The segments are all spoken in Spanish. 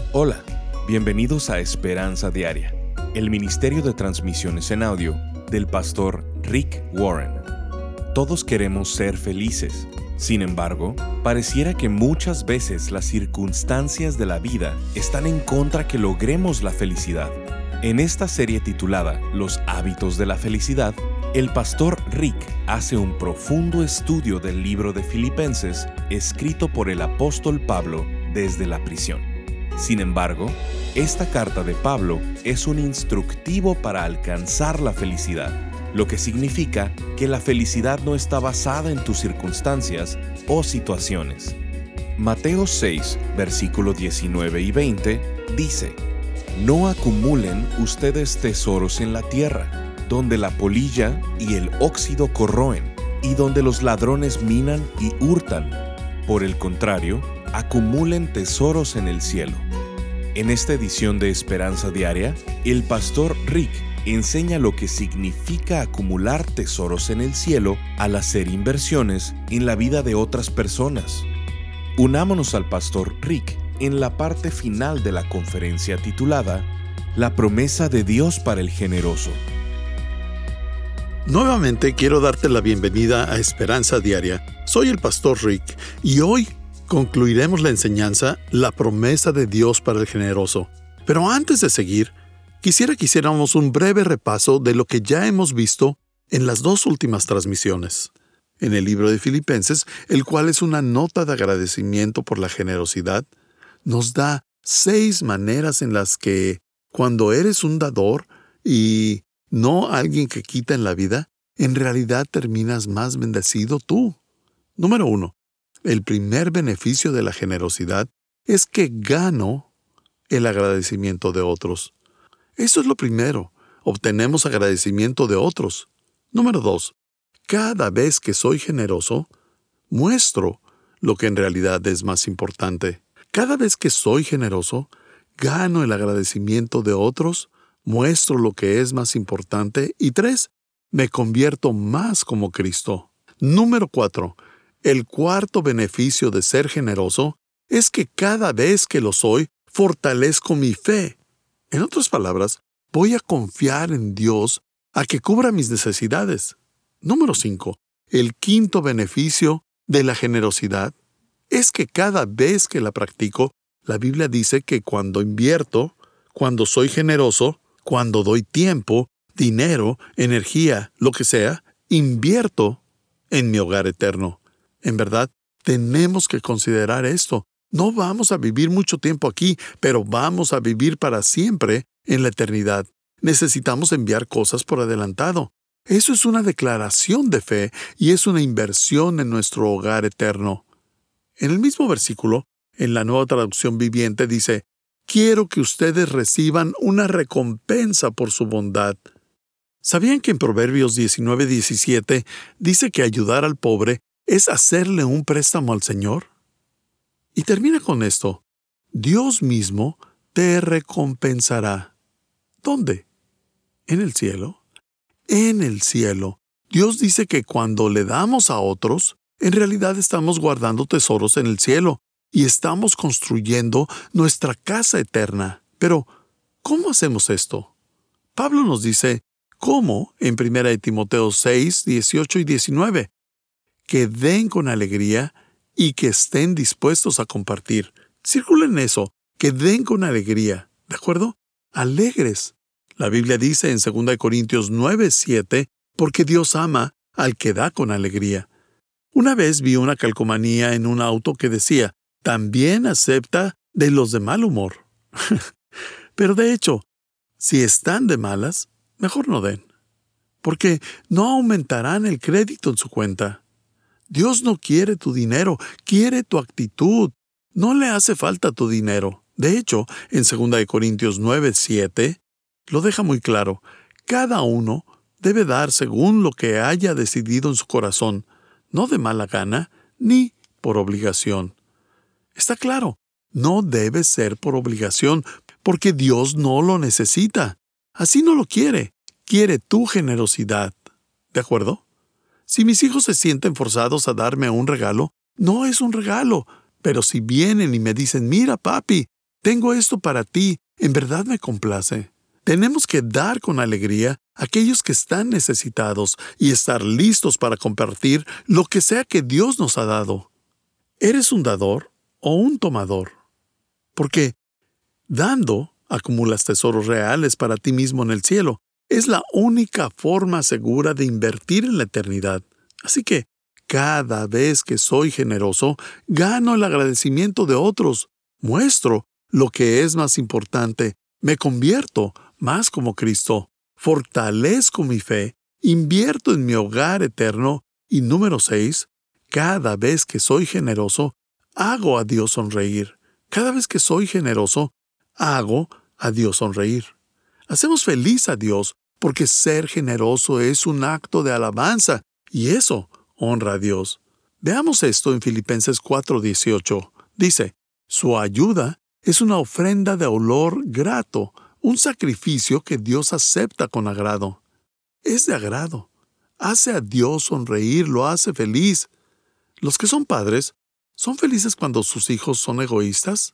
Hola, bienvenidos a Esperanza Diaria, el ministerio de transmisiones en audio del pastor Rick Warren. Todos queremos ser felices. Sin embargo, pareciera que muchas veces las circunstancias de la vida están en contra que logremos la felicidad. En esta serie titulada Los hábitos de la felicidad, el pastor Rick hace un profundo estudio del libro de Filipenses escrito por el apóstol Pablo desde la prisión. Sin embargo, esta carta de Pablo es un instructivo para alcanzar la felicidad, lo que significa que la felicidad no está basada en tus circunstancias o situaciones. Mateo 6, versículo 19 y 20 dice: No acumulen ustedes tesoros en la tierra, donde la polilla y el óxido corroen, y donde los ladrones minan y hurtan. Por el contrario, acumulen tesoros en el cielo. En esta edición de Esperanza Diaria, el pastor Rick enseña lo que significa acumular tesoros en el cielo al hacer inversiones en la vida de otras personas. Unámonos al pastor Rick en la parte final de la conferencia titulada La promesa de Dios para el generoso. Nuevamente quiero darte la bienvenida a Esperanza Diaria. Soy el pastor Rick y hoy concluiremos la enseñanza La promesa de Dios para el generoso. Pero antes de seguir, quisiera que hiciéramos un breve repaso de lo que ya hemos visto en las dos últimas transmisiones. En el libro de Filipenses, el cual es una nota de agradecimiento por la generosidad, nos da 6 maneras en las que, cuando eres un dador y no alguien que quita en la vida, en realidad terminas más bendecido tú. Número 1. El primer beneficio de la generosidad es que gano el agradecimiento de otros. Eso es lo primero. Obtenemos agradecimiento de otros. Número 2. Cada vez que soy generoso, muestro lo que en realidad es más importante. Cada vez que soy generoso, gano el agradecimiento de otros, muestro lo que es más importante. Y 3. Me convierto más como Cristo. Número 4. El cuarto beneficio de ser generoso es que cada vez que lo soy, fortalezco mi fe. En otras palabras, voy a confiar en Dios a que cubra mis necesidades. Número 5. El quinto beneficio de la generosidad es que cada vez que la practico, la Biblia dice que cuando invierto, cuando soy generoso, cuando doy tiempo, dinero, energía, lo que sea, invierto en mi hogar eterno. En verdad, tenemos que considerar esto. No vamos a vivir mucho tiempo aquí, pero vamos a vivir para siempre en la eternidad. Necesitamos enviar cosas por adelantado. Eso es una declaración de fe y es una inversión en nuestro hogar eterno. En el mismo versículo, en la Nueva Traducción Viviente, dice: Quiero que ustedes reciban una recompensa por su bondad. ¿Sabían que en Proverbios 19:17 dice que ayudar al pobre es hacerle un préstamo al Señor? Y termina con esto: Dios mismo te recompensará. ¿Dónde? ¿En el cielo? En el cielo. Dios dice que cuando le damos a otros, en realidad estamos guardando tesoros en el cielo y estamos construyendo nuestra casa eterna. Pero, ¿cómo hacemos esto? Pablo nos dice cómo en 1 Timoteo 6, 18 y 19. Que den con alegría y que estén dispuestos a compartir. Circulen eso, que den con alegría, ¿de acuerdo? Alegres. La Biblia dice en 2 Corintios 9, 7, porque Dios ama al que da con alegría. Una vez vi una calcomanía en un auto que decía: también acepta de los de mal humor. Pero de hecho, si están de malas, mejor no den, porque no aumentarán el crédito en su cuenta. Dios no quiere tu dinero, quiere tu actitud. No le hace falta tu dinero. De hecho, en 2 Corintios 9, 7, lo deja muy claro. Cada uno debe dar según lo que haya decidido en su corazón, no de mala gana ni por obligación. Está claro, no debe ser por obligación, porque Dios no lo necesita. Así no lo quiere. Quiere tu generosidad. ¿De acuerdo? Si mis hijos se sienten forzados a darme un regalo, no es un regalo. Pero si vienen y me dicen: mira, papi, Tengo esto para ti, en verdad me complace. Tenemos que dar con alegría a aquellos que están necesitados y estar listos para compartir lo que sea que Dios nos ha dado. ¿Eres un dador o un tomador? Porque dando, acumulas tesoros reales para ti mismo en el cielo. Es la única forma segura de invertir en la eternidad. Así que, cada vez que soy generoso, gano el agradecimiento de otros. Muestro lo que es más importante. Me convierto más como Cristo. Fortalezco mi fe. Invierto en mi hogar eterno. Y número 6, cada vez que soy generoso, hago a Dios sonreír. Cada vez que soy generoso, hago a Dios sonreír. Hacemos feliz a Dios porque ser generoso es un acto de alabanza y eso honra a Dios. Veamos esto en Filipenses 4:18. Dice, su ayuda es una ofrenda de olor grato, un sacrificio que Dios acepta con agrado. Es de agrado. Hace a Dios sonreír, lo hace feliz. Los que son padres, ¿son felices cuando sus hijos son egoístas?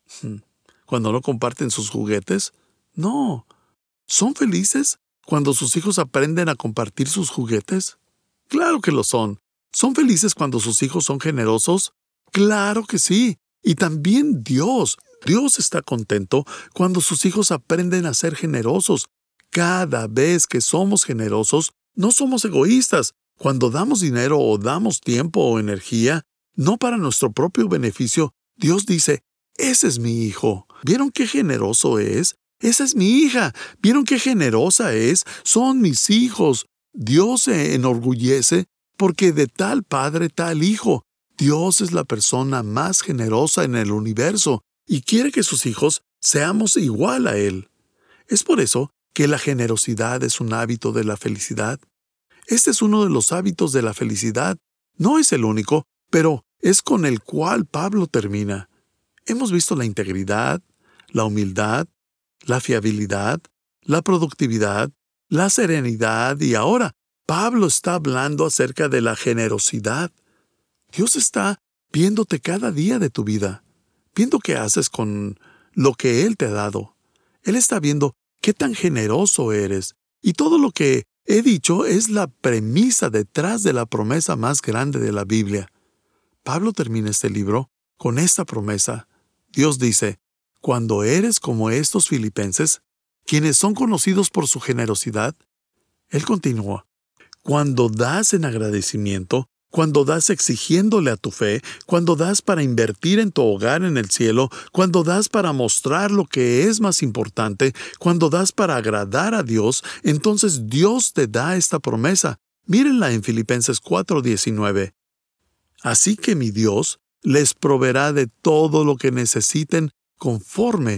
¿Cuando no comparten sus juguetes? No. ¿Son felices cuando sus hijos aprenden a compartir sus juguetes? Claro que lo son. ¿Son felices cuando sus hijos son generosos? Claro que sí. Y también Dios. Dios está contento cuando sus hijos aprenden a ser generosos. Cada vez que somos generosos, no somos egoístas. Cuando damos dinero o damos tiempo o energía, no para nuestro propio beneficio, Dios dice, ese es mi hijo. ¿Vieron qué generoso es? Esa es mi hija. ¿Vieron qué generosa es? Son mis hijos. Dios se enorgullece porque de tal padre, tal hijo. Dios es la persona más generosa en el universo y quiere que sus hijos seamos igual a Él. Es por eso que la generosidad es un hábito de la felicidad. Este es uno de los hábitos de la felicidad. No es el único, pero es con el cual Pablo termina. Hemos visto la integridad, la humildad, la fiabilidad, la productividad, la serenidad y ahora Pablo está hablando acerca de la generosidad. Dios está viéndote cada día de tu vida, viendo qué haces con lo que Él te ha dado. Él está viendo qué tan generoso eres y todo lo que he dicho es la premisa detrás de la promesa más grande de la Biblia. Pablo termina este libro con esta promesa. Dios dice, cuando eres como estos filipenses, quienes son conocidos por su generosidad, Él continúa, cuando das en agradecimiento, cuando das exigiéndole a tu fe, cuando das para invertir en tu hogar en el cielo, cuando das para mostrar lo que es más importante, cuando das para agradar a Dios, entonces Dios te da esta promesa. Mírenla en Filipenses 4:19. Así que mi Dios les proveerá de todo lo que necesiten conforme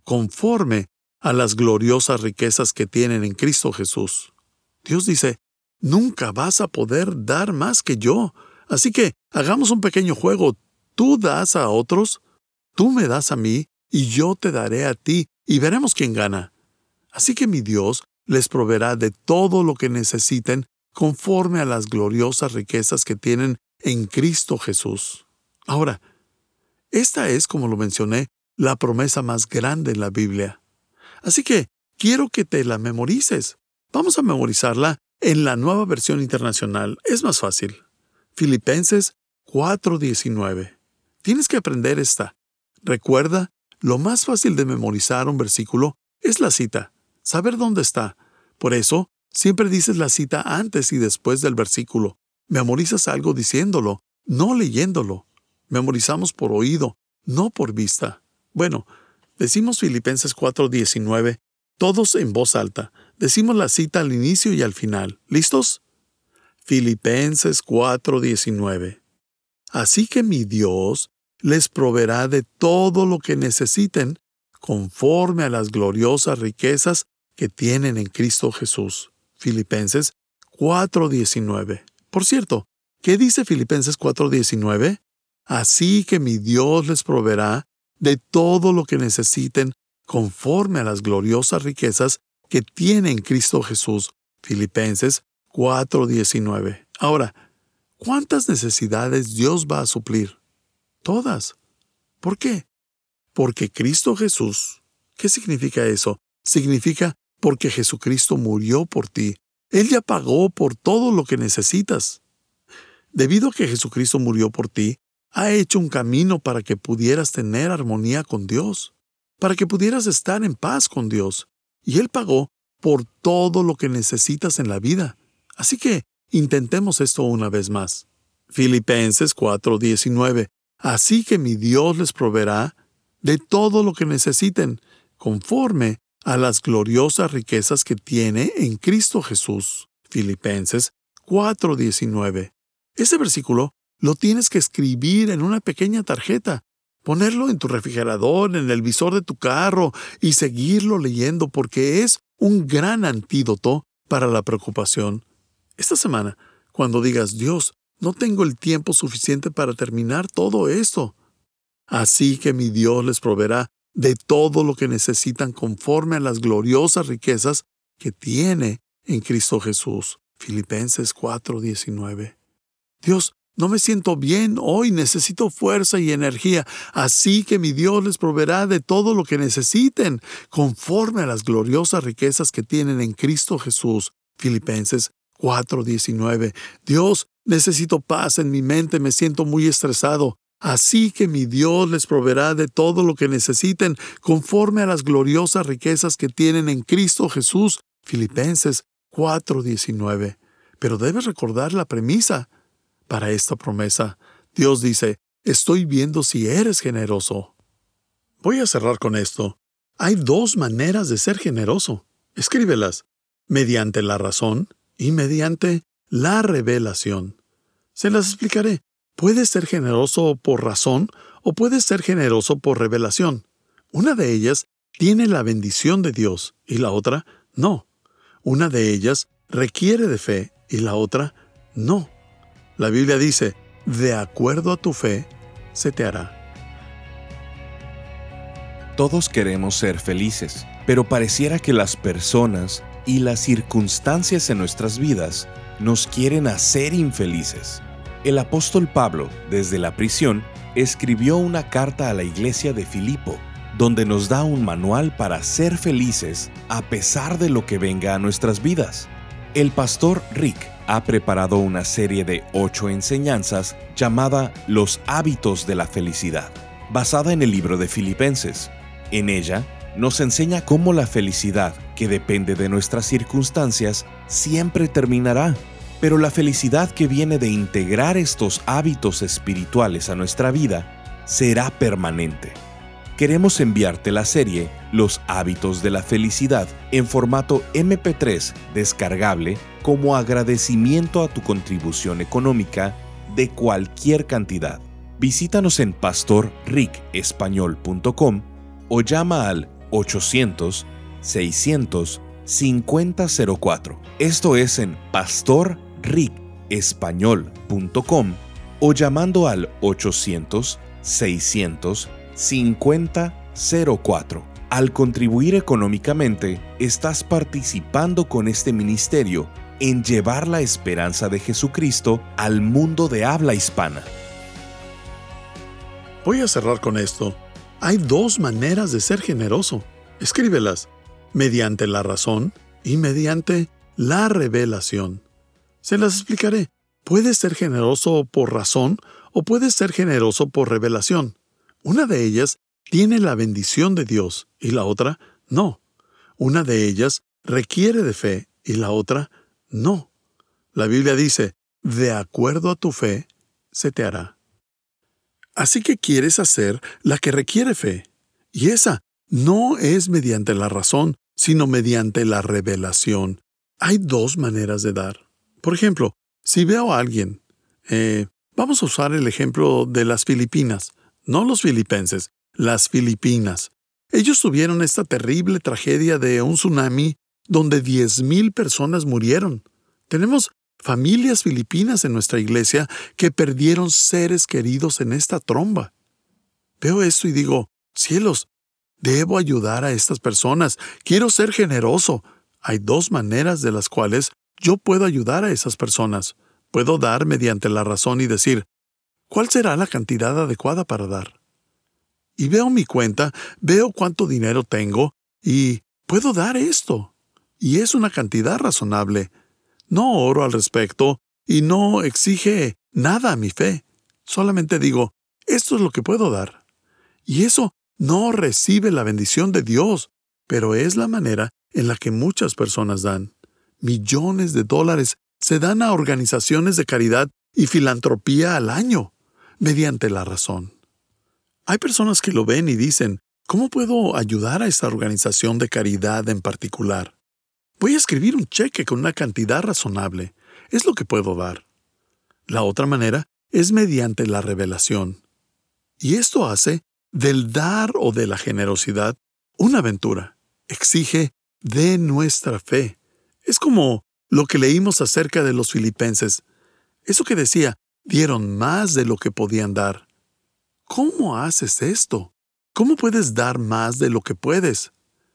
a las gloriosas riquezas que tienen en Cristo Jesús. Dios dice, nunca vas a poder dar más que yo. Así que hagamos un pequeño juego. Tú das a otros, tú me das a mí, y yo te daré a ti, y veremos quién gana. Así que mi Dios les proveerá de todo lo que necesiten conforme a las gloriosas riquezas que tienen en Cristo Jesús. Ahora, esta es, como lo mencioné, la promesa más grande en la Biblia. Así que quiero que te la memorices. Vamos a memorizarla en la Nueva Versión Internacional. Es más fácil. Filipenses 4:19. Tienes que aprender esta. Recuerda, lo más fácil de memorizar un versículo es la cita, saber dónde está. Por eso, siempre dices la cita antes y después del versículo. Memorizas algo diciéndolo, no leyéndolo. Memorizamos por oído, no por vista. Bueno, decimos Filipenses 4:19, todos en voz alta. Decimos la cita al inicio y al final. ¿Listos? Filipenses 4:19. Así que mi Dios les proveerá de todo lo que necesiten conforme a las gloriosas riquezas que tienen en Cristo Jesús. Filipenses 4:19. Por cierto, ¿qué dice Filipenses 4:19? Así que mi Dios les proveerá de todo lo que necesiten conforme a las gloriosas riquezas que tiene en Cristo Jesús. Filipenses 4:19. Ahora, ¿cuántas necesidades Dios va a suplir? Todas. ¿Por qué? porque Cristo Jesús. ¿Qué significa eso? Significa porque Jesucristo murió por ti. Él ya pagó por todo lo que necesitas. Debido a que Jesucristo murió por ti, ha hecho un camino para que pudieras tener armonía con Dios, para que pudieras estar en paz con Dios. Y Él pagó por todo lo que necesitas en la vida. Así que intentemos esto una vez más. Filipenses 4:19. Así que mi Dios les proveerá de todo lo que necesiten, conforme a las gloriosas riquezas que tiene en Cristo Jesús. Filipenses 4:19. Ese versículo lo tienes que escribir en una pequeña tarjeta, ponerlo en tu refrigerador, en el visor de tu carro y seguirlo leyendo porque es un gran antídoto para la preocupación. Esta semana, cuando digas, Dios, no tengo el tiempo suficiente para terminar todo esto. Así que mi Dios les proveerá de todo lo que necesitan conforme a las gloriosas riquezas que tiene en Cristo Jesús. Filipenses 4:19. Dios, no me siento bien hoy, necesito fuerza y energía. Así que mi Dios les proveerá de todo lo que necesiten, conforme a las gloriosas riquezas que tienen en Cristo Jesús. Filipenses 4:19. Dios, necesito paz en mi mente, me siento muy estresado. Así que mi Dios les proveerá de todo lo que necesiten, conforme a las gloriosas riquezas que tienen en Cristo Jesús. Filipenses 4:19. Pero debes recordar la premisa para esta promesa. Dios dice, estoy viendo si eres generoso. Voy a cerrar con esto. Hay dos maneras de ser generoso. Escríbelas, mediante la razón y mediante la revelación. Se las explicaré. Puedes ser generoso por razón o puedes ser generoso por revelación. Una de ellas tiene la bendición de Dios y la otra no. Una de ellas requiere de fe y la otra no. La Biblia dice, de acuerdo a tu fe, se te hará. Todos queremos ser felices, pero pareciera que las personas y las circunstancias en nuestras vidas nos quieren hacer infelices. El apóstol Pablo, desde la prisión, escribió una carta a la iglesia de Filipo, donde nos da un manual para ser felices a pesar de lo que venga a nuestras vidas. El pastor Rick ha preparado una serie de 8 enseñanzas llamada Los hábitos de la felicidad, basada en el libro de Filipenses. En ella, nos enseña cómo la felicidad, que depende de nuestras circunstancias, siempre terminará. Pero la felicidad que viene de integrar estos hábitos espirituales a nuestra vida será permanente. Queremos enviarte la serie Los hábitos de la felicidad en formato MP3 descargable como agradecimiento a tu contribución económica de cualquier cantidad. Visítanos en pastorricespañol.com o llama al 800-600-5004. Esto es en pastorricespañol.com o llamando al 800-600-5004. Al contribuir económicamente, estás participando con este ministerio en llevar la esperanza de Jesucristo al mundo de habla hispana. Voy a cerrar con esto. Hay dos maneras de ser generoso. Escríbelas, mediante la razón y mediante la revelación. Se las explicaré. Puedes ser generoso por razón o puedes ser generoso por revelación. Una de ellas tiene la bendición de Dios y la otra no. Una de ellas requiere de fe y la otra no. La Biblia dice, de acuerdo a tu fe, se te hará. Así que quieres hacer la que requiere fe. Y esa no es mediante la razón, sino mediante la revelación. Hay dos maneras de dar. Por ejemplo, si veo a alguien, vamos a usar el ejemplo de las Filipinas, no los filipenses, las Filipinas. Ellos tuvieron esta terrible tragedia de un tsunami donde 10,000 personas murieron. Tenemos familias filipinas en nuestra iglesia que perdieron seres queridos en esta tromba. Veo esto y digo, cielos, debo ayudar a estas personas, quiero ser generoso. Hay dos maneras de las cuales yo puedo ayudar a esas personas. Puedo dar mediante la razón y decir, ¿cuál será la cantidad adecuada para dar? y veo mi cuenta, veo cuánto dinero tengo y puedo dar esto. Y es una cantidad razonable. No oro al respecto y no exige nada a mi fe. Solamente digo, esto es lo que puedo dar. Y eso no recibe la bendición de Dios, pero es la manera en la que muchas personas dan. Millones de dólares se dan a organizaciones de caridad y filantropía al año, mediante la razón. Hay personas que lo ven y dicen, ¿cómo puedo ayudar a esta organización de caridad en particular? Voy a escribir un cheque con una cantidad razonable. Es lo que puedo dar. La otra manera es mediante la revelación. Y esto hace del dar o de la generosidad una aventura. Exige de nuestra fe. Es como lo que leímos acerca de los filipenses. Eso que decía, dieron más de lo que podían dar. ¿Cómo haces esto? ¿Cómo puedes dar más de lo que puedes?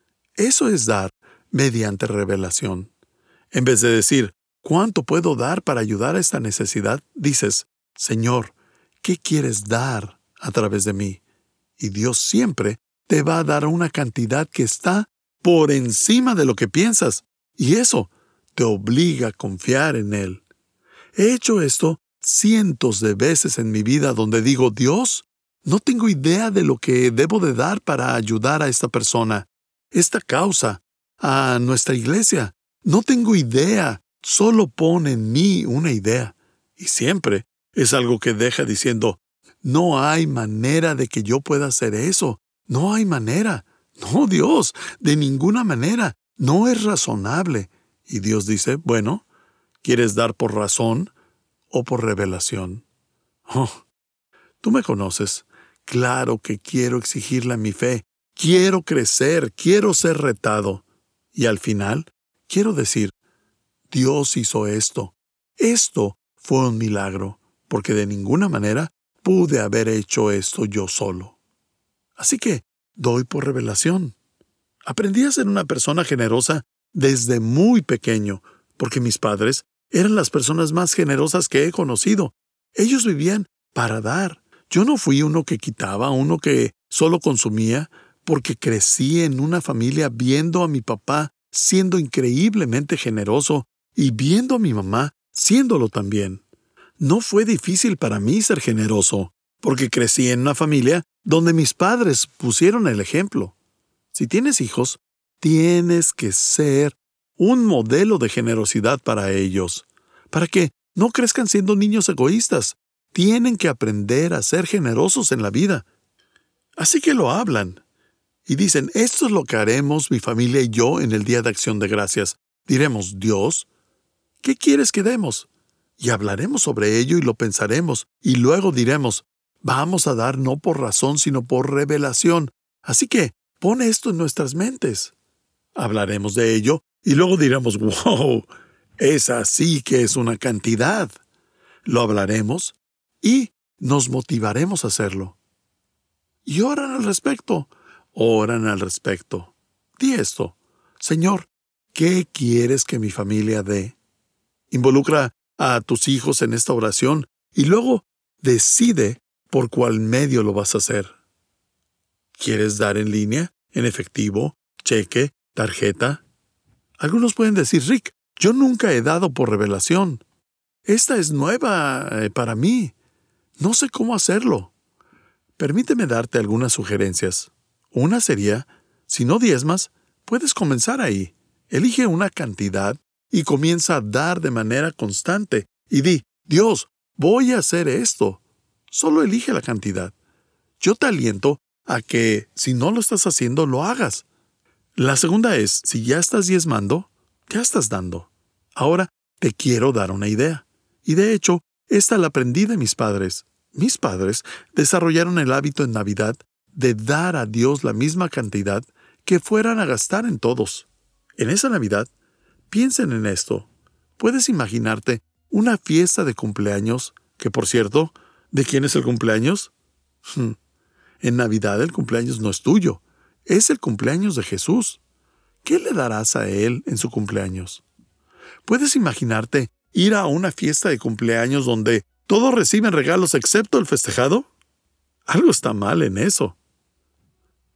Eso es dar mediante revelación. En vez de decir, ¿cuánto puedo dar para ayudar a esta necesidad? Dices, Señor, ¿qué quieres dar a través de mí? Y Dios siempre te va a dar una cantidad que está por encima de lo que piensas. Y eso te obliga a confiar en Él. He hecho esto cientos de veces en mi vida donde digo, Dios, no tengo idea de lo que debo de dar para ayudar a esta persona, esta causa, a nuestra iglesia. No tengo idea, solo pon en mí una idea. Y siempre es algo que deja diciendo, no hay manera de que yo pueda hacer eso. No hay manera. No, Dios, de ninguna manera. No es razonable. Y Dios dice, bueno, ¿quieres dar por razón o por revelación? Oh, tú me conoces. Claro que quiero exigirle a mi fe. Quiero crecer, quiero ser retado. Y al final, quiero decir, Dios hizo esto. Esto fue un milagro, porque de ninguna manera pude haber hecho esto yo solo. Así que doy por revelación. Aprendí a ser una persona generosa desde muy pequeño, porque mis padres eran las personas más generosas que he conocido. Ellos vivían para dar. Yo no fui uno que quitaba, uno que solo consumía, porque crecí en una familia viendo a mi papá siendo increíblemente generoso y viendo a mi mamá siéndolo también. No fue difícil para mí ser generoso, porque crecí en una familia donde mis padres pusieron el ejemplo. Si tienes hijos, tienes que ser un modelo de generosidad para ellos, para que no crezcan siendo niños egoístas. Tienen que aprender a ser generosos en la vida. Así que lo hablan. Y dicen, esto es lo que haremos mi familia y yo en el Día de Acción de Gracias. Diremos, Dios, ¿qué quieres que demos? Y hablaremos sobre ello y lo pensaremos. Y luego diremos, vamos a dar no por razón, sino por revelación. Así que pon esto en nuestras mentes. Hablaremos de ello y luego diremos, wow, esa sí que es una cantidad. Lo hablaremos y nos motivaremos a hacerlo. Y oran al respecto. Oran al respecto. Di esto. Señor, ¿qué quieres que mi familia dé? Involucra a tus hijos en esta oración y luego decide por cuál medio lo vas a hacer. ¿Quieres dar en línea, en efectivo, cheque, tarjeta? Algunos pueden decir, Rick, yo nunca he dado por revelación. Esta es nueva para mí. No sé cómo hacerlo. Permíteme darte algunas sugerencias. Una sería, si no diezmas, puedes comenzar ahí. Elige una cantidad y comienza a dar de manera constante. Y di, Dios, voy a hacer esto. Solo elige la cantidad. Yo te aliento a que, si no lo estás haciendo, lo hagas. La segunda es, si ya estás diezmando, ya estás dando. Ahora te quiero dar una idea. Y de hecho, esta la aprendí de mis padres. Mis padres desarrollaron el hábito en Navidad de dar a Dios la misma cantidad que fueran a gastar en todos. En esa Navidad, piensen en esto. ¿Puedes imaginarte una fiesta de cumpleaños que, por cierto, ¿de quién es el cumpleaños? En Navidad el cumpleaños no es tuyo, es el cumpleaños de Jesús. ¿Qué le darás a Él en su cumpleaños? ¿Puedes imaginarte ir a una fiesta de cumpleaños donde todos reciben regalos excepto el festejado? Algo está mal en eso.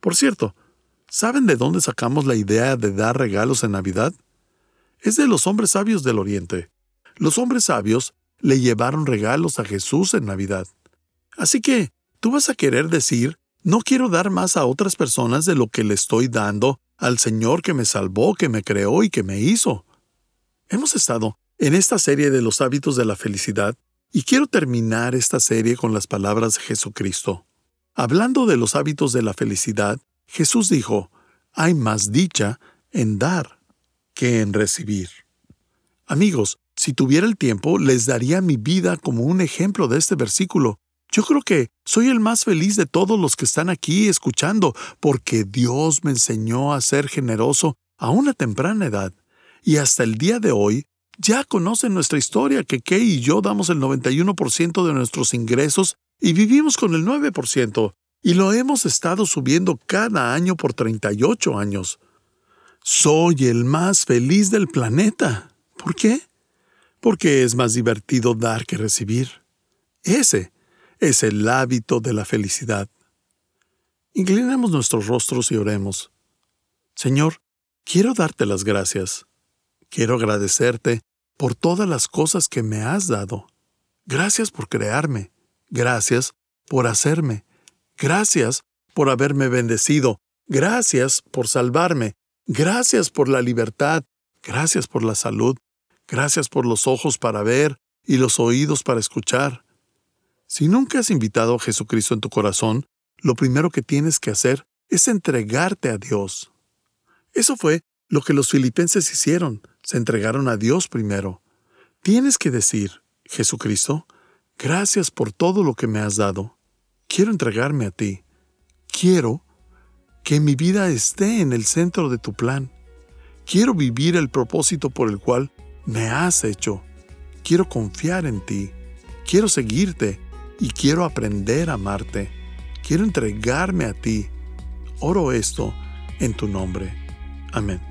Por cierto, ¿saben de dónde sacamos la idea de dar regalos en Navidad? Es de los hombres sabios del Oriente. Los hombres sabios le llevaron regalos a Jesús en Navidad. Así que, tú vas a querer decir, no quiero dar más a otras personas de lo que le estoy dando al Señor que me salvó, que me creó y que me hizo. Hemos estado en esta serie de los hábitos de la felicidad y quiero terminar esta serie con las palabras de Jesucristo. Hablando de los hábitos de la felicidad, Jesús dijo, hay más dicha en dar que en recibir. Amigos, si tuviera el tiempo, les daría mi vida como un ejemplo de este versículo. Yo creo que soy el más feliz de todos los que están aquí escuchando, porque Dios me enseñó a ser generoso a una temprana edad. Y hasta el día de hoy, ya conocen nuestra historia, que Kay y yo damos el 91% de nuestros ingresos y vivimos con el 9%, y lo hemos estado subiendo cada año por 38 años. Soy el más feliz del planeta. ¿Por qué? Porque es más divertido dar que recibir. Ese es el hábito de la felicidad. Inclinemos nuestros rostros y oremos. Señor, quiero darte las gracias. Quiero agradecerte por todas las cosas que me has dado. Gracias por crearme. Gracias por hacerme. Gracias por haberme bendecido. Gracias por salvarme. Gracias por la libertad. Gracias por la salud. Gracias por los ojos para ver y los oídos para escuchar. Si nunca has invitado a Jesucristo en tu corazón, lo primero que tienes que hacer es entregarte a Dios. Eso fue lo que los filipenses hicieron. Se entregaron a Dios primero. Tienes que decir, Jesucristo, gracias por todo lo que me has dado. Quiero entregarme a ti. Quiero que mi vida esté en el centro de tu plan. Quiero vivir el propósito por el cual me has hecho. Quiero confiar en ti. Quiero seguirte y quiero aprender a amarte. Quiero entregarme a ti. Oro esto en tu nombre. Amén.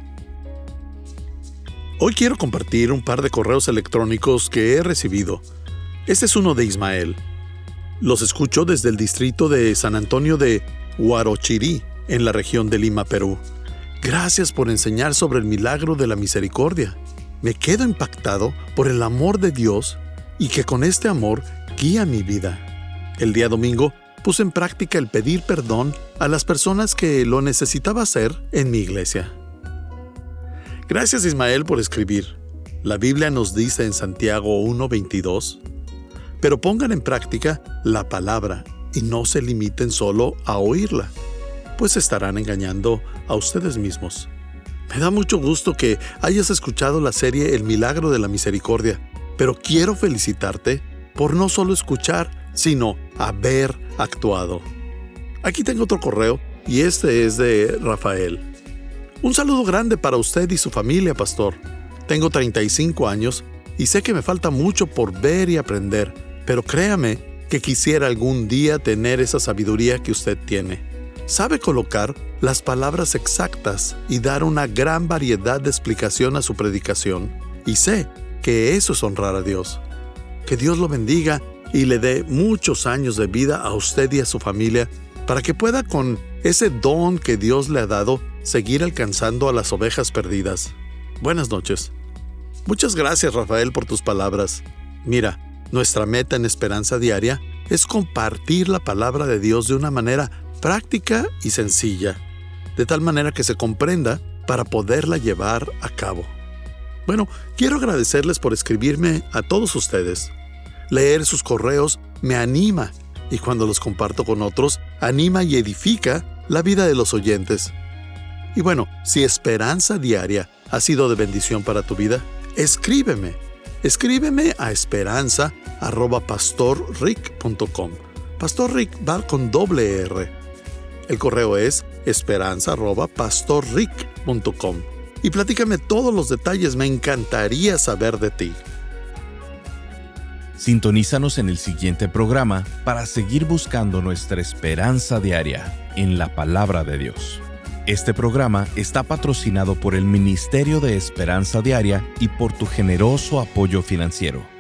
Hoy quiero compartir un par de correos electrónicos que he recibido. Este es uno de Ismael. Los escucho desde el distrito de San Antonio de Huarochirí, en la región de Lima, Perú. Gracias por enseñar sobre el milagro de la misericordia. Me quedo impactado por el amor de Dios y que con este amor guía mi vida. El día domingo puse en práctica el pedir perdón a las personas que lo necesitaba hacer en mi iglesia. Gracias, Ismael, por escribir. La Biblia nos dice en Santiago 1:22, pero pongan en práctica la palabra y no se limiten solo a oírla, pues estarán engañando a ustedes mismos. Me da mucho gusto que hayas escuchado la serie El Milagro de la Misericordia, pero quiero felicitarte por no solo escuchar, sino haber actuado. Aquí tengo otro correo y este es de Rafael. Un saludo grande para usted y su familia, pastor. Tengo 35 años y sé que me falta mucho por ver y aprender, pero créame que quisiera algún día tener esa sabiduría que usted tiene. Sabe colocar las palabras exactas y dar una gran variedad de explicación a su predicación. Y sé que eso es honrar a Dios. Que Dios lo bendiga y le dé muchos años de vida a usted y a su familia para que pueda, con ese don que Dios le ha dado, seguir alcanzando a las ovejas perdidas. Buenas noches. Muchas gracias, Rafael, por tus palabras. Mira, nuestra meta en Esperanza Diaria es compartir la palabra de Dios de una manera práctica y sencilla, de tal manera que se comprenda para poderla llevar a cabo. Bueno, quiero agradecerles por escribirme a todos ustedes. Leer sus correos me anima y cuando los comparto con otros, anima y edifica la vida de los oyentes. Y bueno, si Esperanza Diaria ha sido de bendición para tu vida, escríbeme. Escríbeme a esperanza@pastorrick.com. Pastor Rick va con doble R. El correo es esperanza@pastorrick.com. Y platícame todos los detalles, me encantaría saber de ti. Sintonízanos en el siguiente programa para seguir buscando nuestra esperanza diaria en la palabra de Dios. Este programa está patrocinado por el Ministerio de Esperanza Diaria y por tu generoso apoyo financiero.